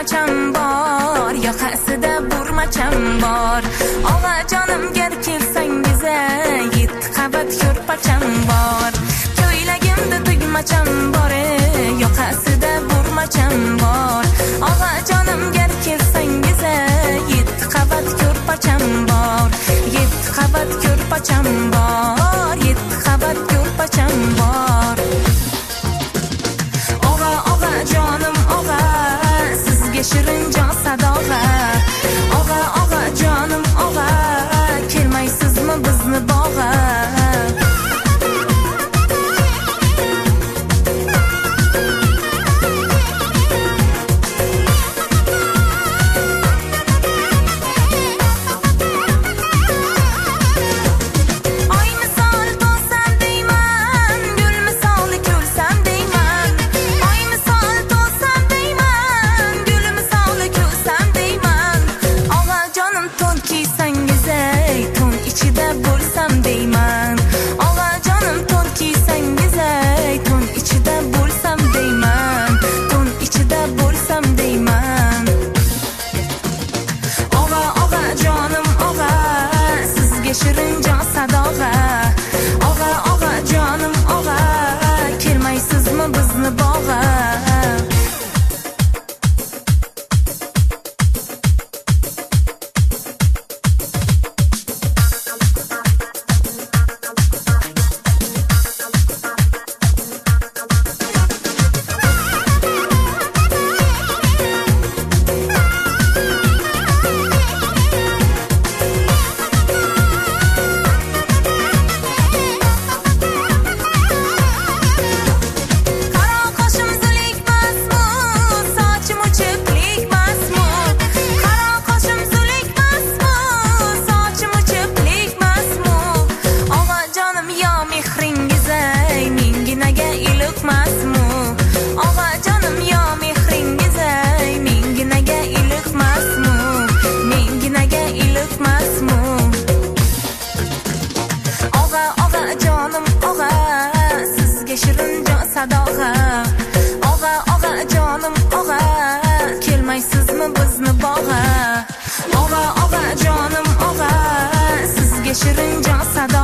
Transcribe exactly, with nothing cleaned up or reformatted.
turmacham bor, yoqasida burmacham bor. Og'ajonim gar kelsangiz, yetti qavat ko'rpacham bor. Ko'ylagimda tugmacham bor, yoqasida burmacham bor. Og'ajonim gar kelsangiz, yetti qavat ko'rpacham bor. Yetti qavat ko'rpacham bor, yetti qavat ko'rpacham bor. Og'a og'a jonim og'a, sizga shirin jon sadog'a. Og'a og'a jonim og'a, kelmaysizmi bizni bog'a? Shirin jon sadog'a. Og'a og'a jonim og'a, kelmaysizmi bizni bog'a? Shirin jon sadog'a. Og'a og'a jonim og'a, kelmaysizmi bizni bog'a? Og'a og'a jonim og'a, sizga shirin jon sadog'a.